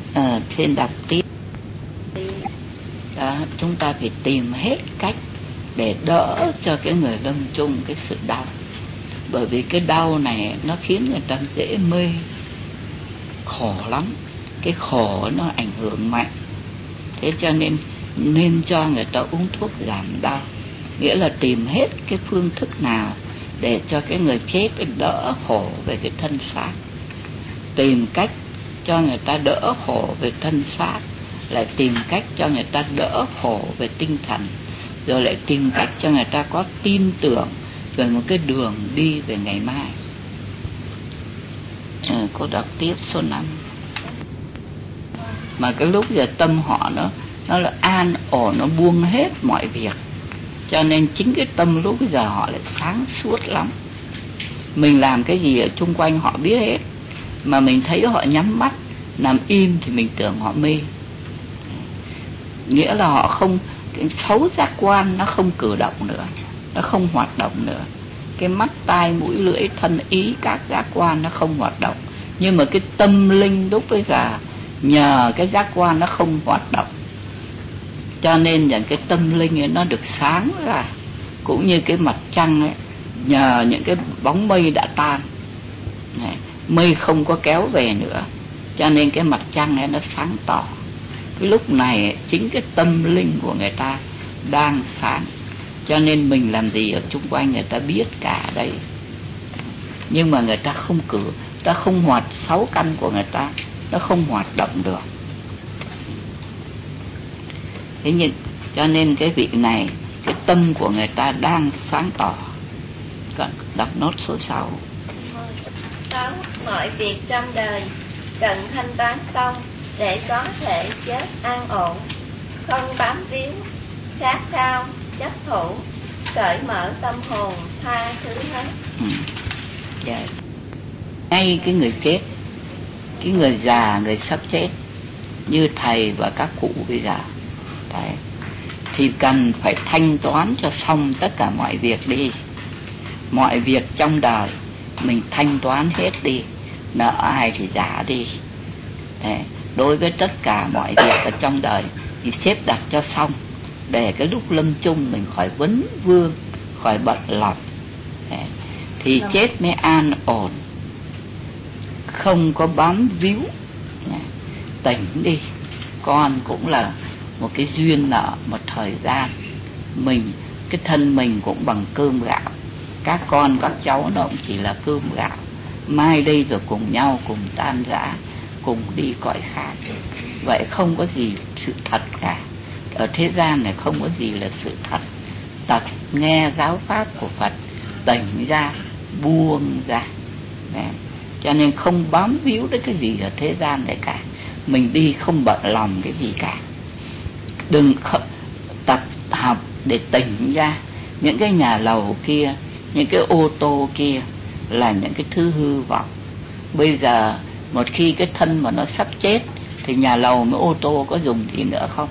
Thiên đọc tiếp. Đó, chúng ta phải tìm hết cách để đỡ cho cái người lâm chung cái sự đau. Bởi vì cái đau này nó khiến người ta dễ mê, khổ lắm. Cái khổ nó ảnh hưởng mạnh. Thế cho nên cho người ta uống thuốc giảm đau. Nghĩa là tìm hết cái phương thức nào để cho cái người chết đỡ khổ về cái thân xác. Tìm cách cho người ta đỡ khổ về thân xác, lại tìm cách cho người ta đỡ khổ về tinh thần, rồi lại tìm cách cho người ta có tin tưởng về một cái đường đi về ngày mai. Cô đọc tiếp số 5. Mà cái lúc giờ tâm họ nó là an ổn, nó buông hết mọi việc, cho nên chính cái tâm lúc bây giờ họ lại sáng suốt lắm. Mình làm cái gì ở chung quanh họ biết hết, mà mình thấy họ nhắm mắt nằm im thì mình tưởng họ mê. Nghĩa là họ không, cái sáu giác quan nó không cử động nữa, nó không hoạt động nữa. Cái mắt, tai, mũi, lưỡi, thân, ý, các giác quan nó không hoạt động. Nhưng mà cái tâm linh lúc bây giờ nhờ cái giác quan nó không hoạt động, cho nên những cái tâm linh ấy nó được sáng ra. Cũng như cái mặt trăng ấy, nhờ những cái bóng mây đã tan, mây không có kéo về nữa, cho nên cái mặt trăng ấy nó sáng tỏ. Cái lúc này chính cái tâm linh của người ta đang sáng, cho nên mình làm gì ở chung quanh người ta biết cả đấy. Nhưng mà người ta không cử, ta không hoạt sáu căn của người ta, nó không hoạt động được. Thế nhưng cho nên cái vị này, cái tâm của người ta đang sáng tỏ. Còn đọc nốt số 6. 6. Mọi việc trong đời cần thanh toán xong để có thể chết an ổn, không bám víu, khát khao, chấp thủ, cởi mở tâm hồn, tha thứ hết. Ngay cái người chết, cái người già, người sắp chết, như thầy và các cụ bây giờ đấy, thì cần phải thanh toán cho xong tất cả mọi việc đi. Mọi việc trong đời mình thanh toán hết đi, nợ ai thì trả đi. Đấy, đối với tất cả mọi việc ở trong đời thì xếp đặt cho xong, để cái lúc lâm chung mình khỏi vấn vương, khỏi bận lòng. Đấy, thì chết mới an ổn, không có bám víu. Tỉnh đi, con cũng là một cái duyên nợ một thời gian. Mình, cái thân mình cũng bằng cơm gạo, các con các cháu nó cũng chỉ là cơm gạo. Mai đây rồi cùng nhau, cùng tan rã, cùng đi cõi khác. Vậy không có gì sự thật cả. Ở thế gian này không có gì là sự thật. Tập nghe giáo pháp của Phật, tỉnh ra, buông ra. Đấy. Cho nên không bám víu đến cái gì ở thế gian này cả. Mình đi không bận lòng cái gì cả. Đừng tập học để tỉnh ra. Những cái nhà lầu kia, những cái ô tô kia là những cái thứ hư vọng. Bây giờ một khi cái thân mà nó sắp chết thì nhà lầu với ô tô có dùng gì nữa không?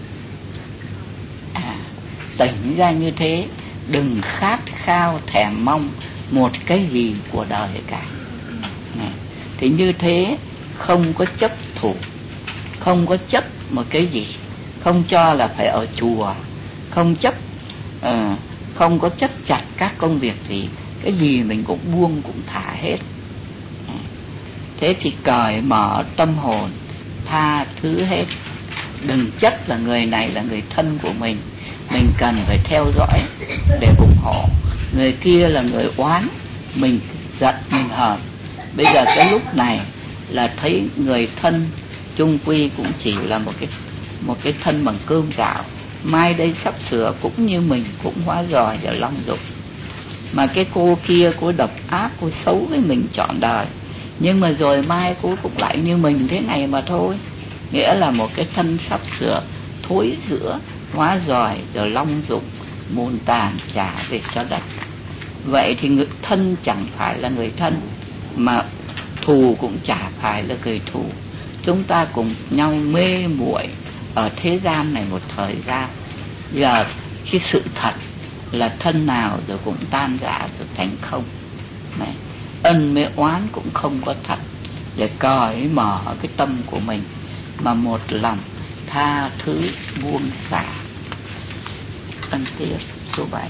Tỉnh ra như thế, đừng khát khao thèm mong một cái gì của đời cả. Thì như thế không có chấp thủ, không có chấp một cái gì, không cho là phải ở chùa, không chấp, không có chấp chặt các công việc gì, cái gì mình cũng buông, cũng thả hết. Thế thì cởi mở tâm hồn, tha thứ hết. Đừng chấp là người này là người thân của mình cần phải theo dõi để ủng hộ. Người kia là người oán, mình giận, mình hờn. Bây giờ cái lúc này là thấy người thân chung quy cũng chỉ là một cái thân bằng cơm gạo. Mai đây sắp sửa cũng như mình, cũng hóa giỏi và long dụng. Mà cái cô kia, cô độc ác, cô xấu với mình trọn đời, nhưng mà rồi mai cô cũng lại như mình thế này mà thôi. Nghĩa là một cái thân sắp sửa thối rữa, hóa giỏi rồi long dụng, muôn tàn trả về cho đất. Vậy thì người thân chẳng phải là người thân, mà thù cũng chả phải là người thù. Chúng ta cùng nhau mê muội ở thế gian này một thời gian. Giờ cái sự thật là thân nào rồi cũng tan rã rồi thành không. Này, ân với oán cũng không có thật. Để cởi mở cái tâm của mình, mà một lòng tha thứ buông xả. Ân tiếp số 7.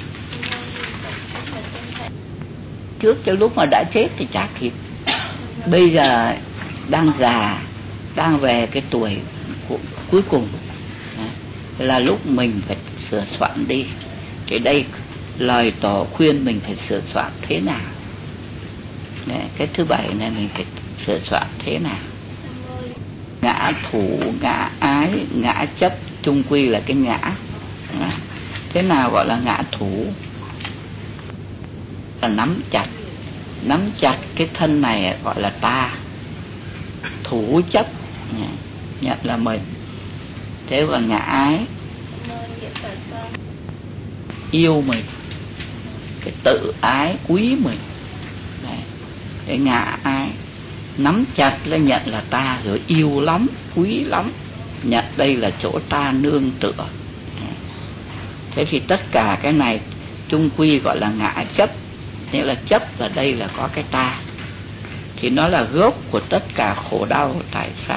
Trước trong lúc mà đã chết thì chả kịp. Bây giờ đang già, đang về cái tuổi cuối cùng, là lúc mình phải sửa soạn đi. Thì đây lời tổ khuyên mình phải sửa soạn thế nào. Đấy, cái thứ 7 này mình phải sửa soạn thế nào. Ngã thủ, ngã ái, ngã chấp chung quy là cái ngã. Thế nào gọi là ngã thủ? Là nắm chặt cái thân này gọi là ta. Thủ chấp nhận là mình. Thế còn ngã ái, yêu mình, cái tự ái quý mình. Đấy. Cái ngã ái nắm chặt là nhận là ta, rồi yêu lắm, quý lắm, nhận đây là chỗ ta nương tựa. Thế thì tất cả cái này chung quy gọi là ngã chấp. Nghĩa là chấp là đây là có cái ta, thì nó là gốc của tất cả khổ đau. Tại sao?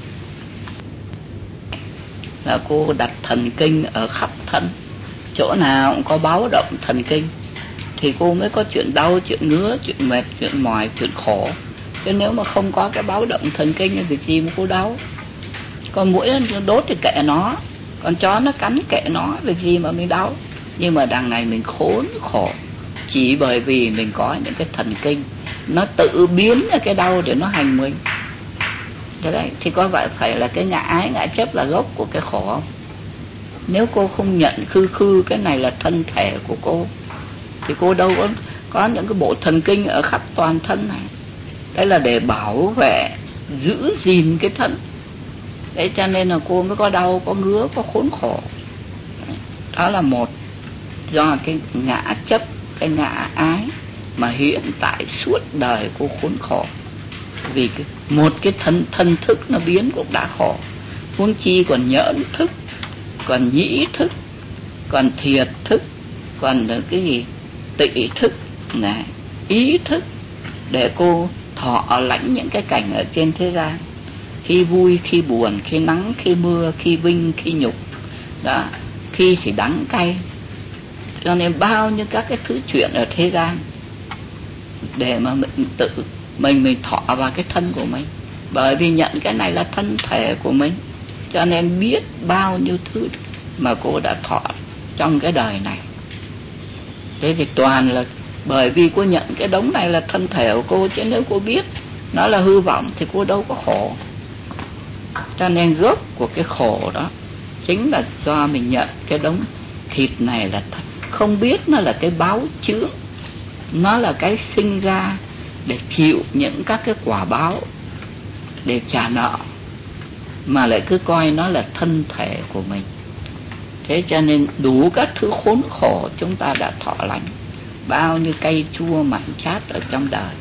Là cô đặt thần kinh ở khắp thân, chỗ nào cũng có báo động thần kinh, thì cô mới có chuyện đau, chuyện ngứa, chuyện mệt, chuyện mỏi, chuyện khổ. Chứ nếu mà không có cái báo động thần kinh thì việc gì mà cô đau? Con muỗi nó đốt thì kệ nó, con chó nó cắn kệ nó, việc gì mà mình đau? Nhưng mà đằng này mình khốn khổ chỉ bởi vì mình có những cái thần kinh nó tự biến ra cái đau để nó hành mình. Thế đấy, thì có phải là cái ngã ái, ngã chấp là gốc của cái khổ không? Nếu cô không nhận khư cái này là thân thể của cô, thì cô đâu có những cái bộ thần kinh ở khắp toàn thân này. Đấy là để bảo vệ, giữ gìn cái thân. Đấy cho nên là cô mới có đau, có ngứa, có khốn khổ. Đó là một, do cái ngã chấp, cái ngã ái mà hiện tại suốt đời cô khốn khổ. Vì một cái thân thức nó biến cũng đã khổ, huống chi còn nhẫn thức, còn nhĩ thức, còn thiệt thức, còn cái gì tị thức này, ý thức, để cô thọ lãnh những cái cảnh ở trên thế gian, khi vui, khi buồn, khi nắng, khi mưa, khi vinh, khi nhục đó, khi thì đắng cay. Cho nên bao nhiêu các cái thứ chuyện ở thế gian để mà mình thọ vào cái thân của mình, bởi vì nhận cái này là thân thể của mình, cho nên biết bao nhiêu thứ mà cô đã thọ trong cái đời này. Thế thì toàn là bởi vì cô nhận cái đống này là thân thể của cô, chứ nếu cô biết nó là hư vọng thì cô đâu có khổ. Cho nên gốc của cái khổ đó chính là do mình nhận cái đống thịt này là thật, không biết nó là cái báo chướng, nó là cái sinh ra để chịu những các cái quả báo, để trả nợ, mà lại cứ coi nó là thân thể của mình. Thế cho nên đủ các thứ khốn khổ chúng ta đã thọ lãnh, bao nhiêu cay chua mặn chát ở trong đời.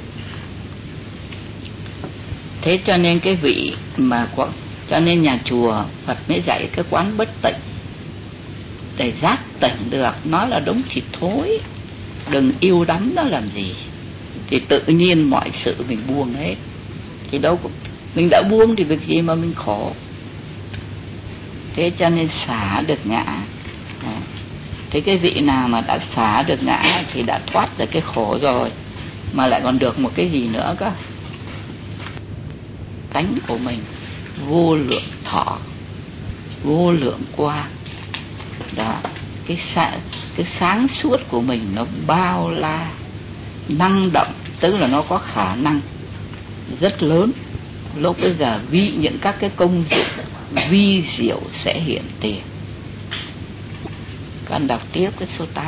Thế cho nên cái vị mà cho nên nhà chùa Phật mới dạy cái quán bất tịnh, để giác tỉnh được nó là đống thịt thối, đừng yêu đắm nó làm gì, thì tự nhiên mọi sự mình buông hết. Thì đâu mình đã buông thì việc gì mà mình khổ. Thế cho nên xả được ngã. Thế cái vị nào mà đã xả được ngã thì đã thoát được cái khổ rồi, mà lại còn được một cái gì nữa cơ. Tánh của mình vô lượng thọ, vô lượng qua đó, cái sáng suốt của mình nó bao la, năng động, tức là nó có khả năng rất lớn. Lúc bây giờ vì những các cái công dụng vi diệu sẽ hiện tiền. Con đọc tiếp cái số 8.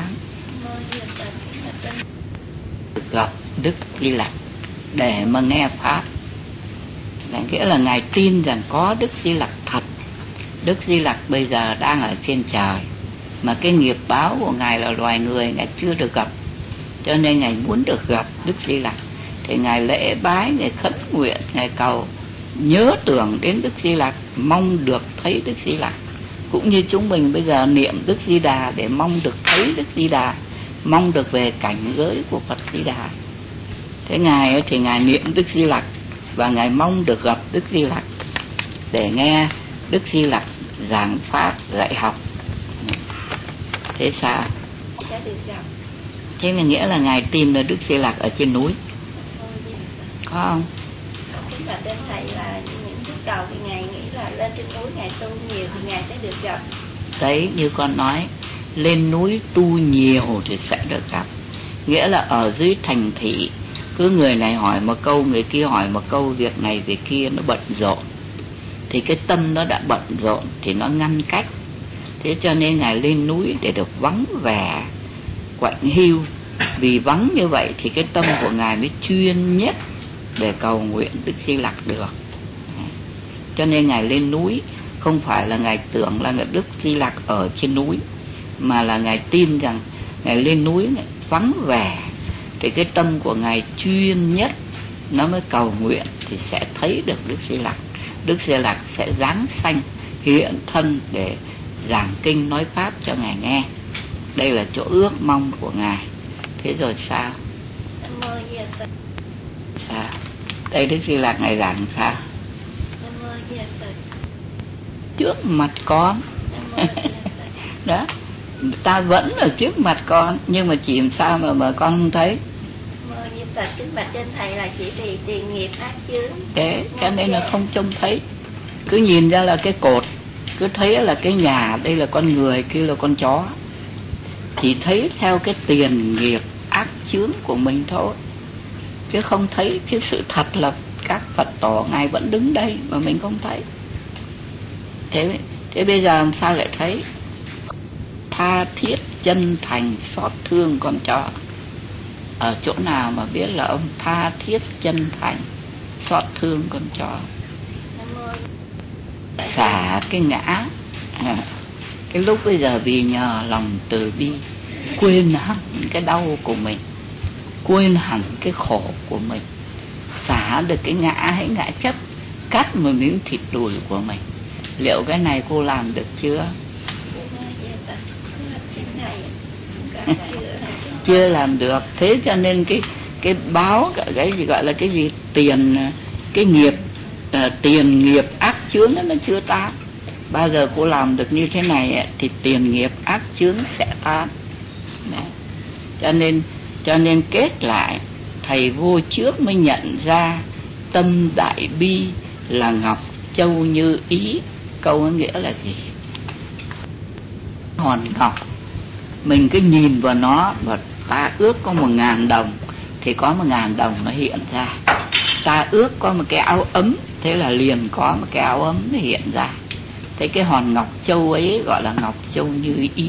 Gặp Đức Di Lặc để mà nghe pháp, nghĩa là ngài tin rằng có Đức Di Lặc thật. Đức Di Lặc bây giờ đang ở trên trời, mà cái nghiệp báo của ngài là loài người, ngài chưa được gặp, cho nên ngài muốn được gặp Đức Di Lặc. Thì ngài lễ bái, ngài khấn nguyện, ngài cầu nhớ tưởng đến Đức Di Lặc, mong được thấy Đức Di Lặc. Cũng như chúng mình bây giờ niệm Đức Di Đà để mong được thấy Đức Di Đà, mong được về cảnh giới của Phật Di Đà. Thế ngài thì ngài niệm Đức Di Lặc và ngài mong được gặp Đức Di Lặc. để nghe Đức Di Lặc giảng pháp dạy học. Thế sao? Sẽ được gặp. Thế mình nghĩa là Ngài tìm được Đức Di Lặc ở trên núi, có không? Kính bạch đến thầy là những lúc đầu thì Ngài nghĩ là lên trên núi Ngài tu nhiều thì Ngài sẽ được gặp. Đấy, như con nói, lên núi tu nhiều thì sẽ được gặp. Nghĩa là ở dưới thành thị, cứ người này hỏi một câu, người kia hỏi một câu, việc này việc kia nó bận rộn, thì cái tâm nó đã bận rộn thì nó ngăn cách. Thế cho nên Ngài lên núi để được vắng vẻ, quạnh hiu. Vì vắng như vậy thì cái tâm của Ngài mới chuyên nhất để cầu nguyện Đức Di Lặc được. Cho nên Ngài lên núi không phải là Ngài tưởng là Đức Di Lặc ở trên núi, mà là Ngài tin rằng Ngài lên núi Ngài vắng vẻ thì cái tâm của Ngài chuyên nhất, nó mới cầu nguyện thì sẽ thấy được Đức Di Lặc. Đức Di Lặc sẽ giáng sanh hiện thân để giảng kinh nói pháp cho Ngài nghe. Đây là chỗ ước mong của Ngài. Thế rồi sao? Sao? Đây Đức Di Lặc Ngài giảng sao? Trước mặt con. Đó, ta vẫn ở trước mặt con, nhưng mà chỉ làm sao mà con không thấy. Kính bạch trên thầy là chỉ vì tiền nghiệp ác chướng. Thế cho nên là không trông thấy, cứ nhìn ra là cái cột, cứ thấy là cái nhà, đây là con người, kia là con chó, chỉ thấy theo cái tiền nghiệp ác chướng của mình thôi, chứ không thấy cái sự thật là các Phật tổ Ngài vẫn đứng đây mà mình không thấy. Thế bây giờ làm sao lại thấy? Tha thiết chân thành xót thương con chó. Ở chỗ nào mà biết là ông tha thiết chân thành xót thương con chó? Xả cái ngã. Cái lúc bây giờ vì nhờ lòng từ bi quên hẳn cái đau của mình, quên hẳn cái khổ của mình, xả được cái ngã hay ngã chấp, cắt một miếng thịt đùi của mình. Liệu cái này cô làm được chưa? Chưa làm được. Thế cho nên cái báo, cái gì gọi là cái gì, tiền, cái nghiệp, tiền nghiệp ác chướng nó chưa tan. Bao giờ cô làm được như thế này thì tiền nghiệp ác chướng sẽ tan. Cho nên kết lại, thầy vô trước mới nhận ra tâm đại bi là ngọc châu như ý. Câu có nghĩa là gì? Hòn ngọc, mình cứ nhìn vào nó và ta ước có 1.000 đồng thì có 1.000 đồng nó hiện ra. Ta ước có một cái áo ấm, thế là liền có một cái áo ấm nó hiện ra. Thế cái hòn ngọc châu ấy gọi là ngọc châu như ý,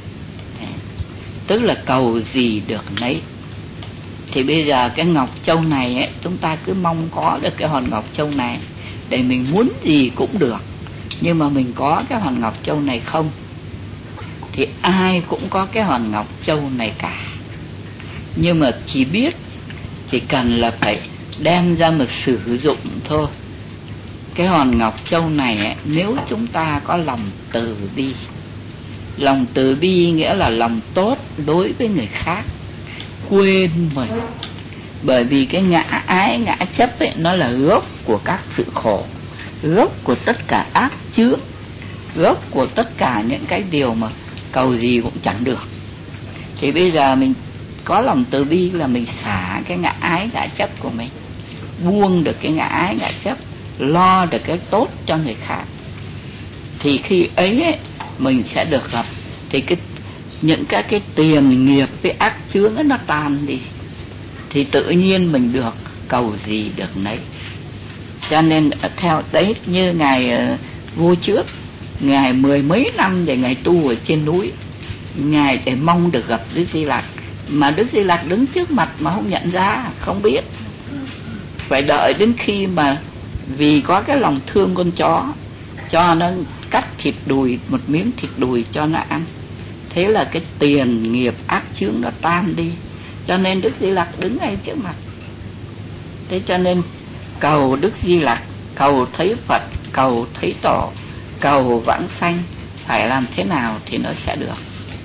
tức là cầu gì được nấy. Thì bây giờ cái ngọc châu này ấy, chúng ta cứ mong có được cái hòn ngọc châu này để mình muốn gì cũng được. Nhưng mà mình có cái hòn ngọc châu này không thì ai cũng có cái hòn ngọc châu này cả. Nhưng mà chỉ cần là phải đem ra mà sử dụng thôi. Cái hòn ngọc châu này ấy, nếu chúng ta có lòng từ bi. Lòng từ bi nghĩa là lòng tốt đối với người khác, quên mình. Bởi vì cái ngã ái, ngã chấp ấy, nó là gốc của các sự khổ, gốc của tất cả ác chướng, gốc của tất cả những cái điều mà cầu gì cũng chẳng được. Thì bây giờ mình có lòng từ bi là mình xả cái ngã ái, ngã chấp của mình, buông được cái ngã ái, ngã chấp, lo được cái tốt cho người khác. Thì khi ấy mình sẽ được gặp. Thì những cái tiền nghiệp với ác chướng ấy, nó tan đi, thì tự nhiên mình được cầu gì được nấy. Cho nên theo đấy, như Ngài vô trước, Ngài 10 mấy năm để Ngài tu ở trên núi, Ngài để mong được gặp Đức Di Lặc. Mà Đức Di Lặc đứng trước mặt mà không nhận ra, không biết. Phải đợi đến khi mà vì có cái lòng thương con chó, cho nó cắt thịt đùi, một miếng thịt đùi cho nó ăn. Thế là cái tiền nghiệp ác chướng nó tan đi. Cho nên Đức Di Lặc đứng ngay trước mặt. Thế cho nên cầu Đức Di Lặc, cầu thấy Phật, cầu thấy Tổ, cầu vãng sanh, phải làm thế nào thì nó sẽ được.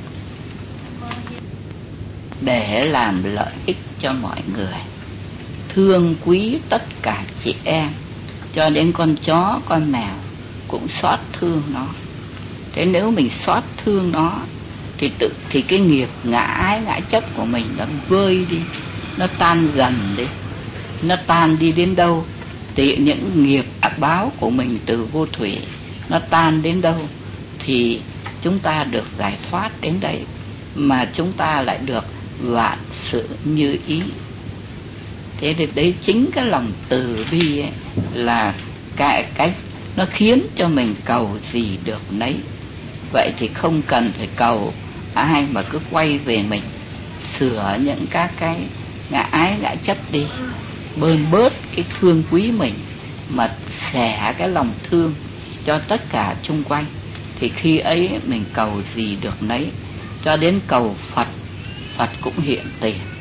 Để làm lợi ích cho mọi người, thương quý tất cả chị em, cho đến con chó, con mèo, cũng xót thương nó. Thế nếu mình xót thương nó thì cái nghiệp ngã ái ngã chấp của mình nó vơi đi, nó tan dần đi. Nó tan đi đến đâu thì những nghiệp báo của mình từ vô thủy nó tan đến đâu thì chúng ta được giải thoát đến đấy, mà chúng ta lại được vạn sự như ý. Thế thì đấy chính cái lòng từ bi ấy, là cái nó khiến cho mình cầu gì được nấy. Vậy thì không cần phải cầu ai, mà cứ quay về mình, sửa những các cái ngã ái ngã chấp đi, bơn bớt cái thương quý mình, mà xẻ cái lòng thương cho tất cả chung quanh. Thì khi ấy mình cầu gì được nấy, cho đến cầu Phật, Phật cũng hiện tiền.